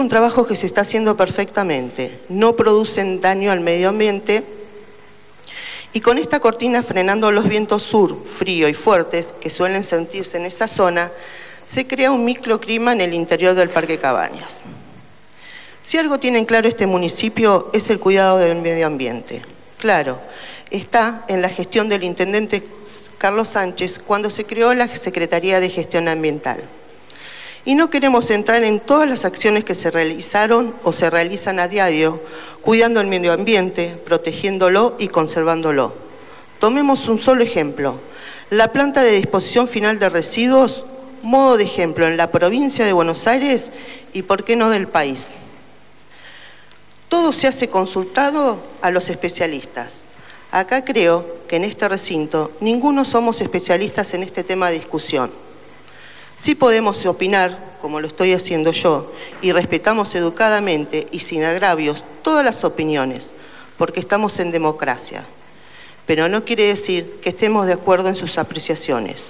Un trabajo que se está haciendo perfectamente, no producen daño al medio ambiente y con esta cortina frenando los vientos sur, frío y fuertes que suelen sentirse en esa zona, se crea un microclima en el interior del Parque Cabañas. Si algo tiene en claro este municipio es el cuidado del medio ambiente. Claro, está en la gestión del intendente Carlos Sánchez cuando se creó la Secretaría de Gestión Ambiental. Y no queremos entrar en todas las acciones que se realizaron o se realizan a diario, cuidando el medio ambiente, protegiéndolo y conservándolo. Tomemos un solo ejemplo, la planta de disposición final de residuos, modo de ejemplo en la provincia de Buenos Aires y por qué no del país. Todo se hace consultado a los especialistas. Acá creo que en este recinto ninguno somos especialistas en este tema de discusión. Sí podemos opinar, como lo estoy haciendo yo, y respetamos educadamente y sin agravios todas las opiniones, porque estamos en democracia. Pero no quiere decir que estemos de acuerdo en sus apreciaciones.